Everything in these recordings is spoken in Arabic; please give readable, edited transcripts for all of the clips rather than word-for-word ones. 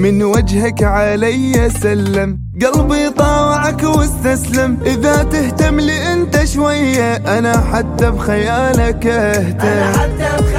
من وجهك علي سلم، قلبي طاوعك واستسلم. إذا تهتم لي انت شوية أنا حتى بخيالك اهتم،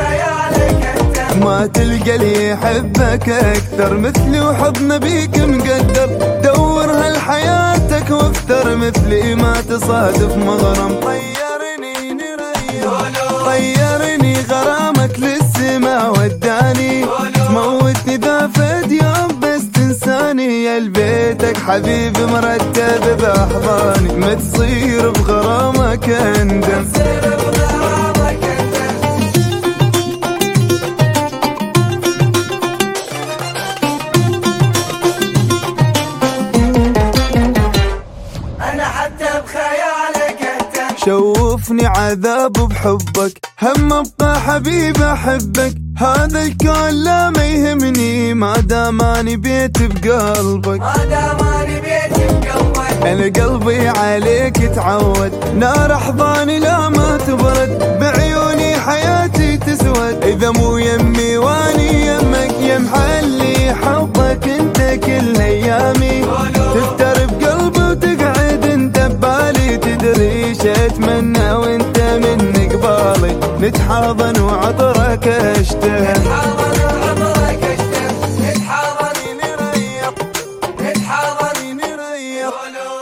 ما تلقى لي يحبك أكثر مثلي وحضن بيك مقدر. دور هالحياتك وافتر مثلي ما تصادف مغرم. طيرني نريح، طيرني غرامك للسما وداني، تموتني ذا فد يوم بس تنساني. يا لبيتك حبيبي مرتب بأحضاني، ما تصير بغرامك اندم. شوفني عذاب بحبك، هم ابقى حبيب احبك. هذا الكون لا ما يهمني ما دام اني بيت بقلبك، انا قلبي عليك تعود. نار احضاني لا ما تبرد، بعيوني حياتي تسود. اذا مو يمي واني يمك، يا محلي حبك انت كل ايامي. تفتر بقلبي وتقعد انت ببالي، تدري ايش اتمنى وانت من قبالي. نتحاضن وعطرك اشتهى، نتحاضن نريح، نتحاضن نريح.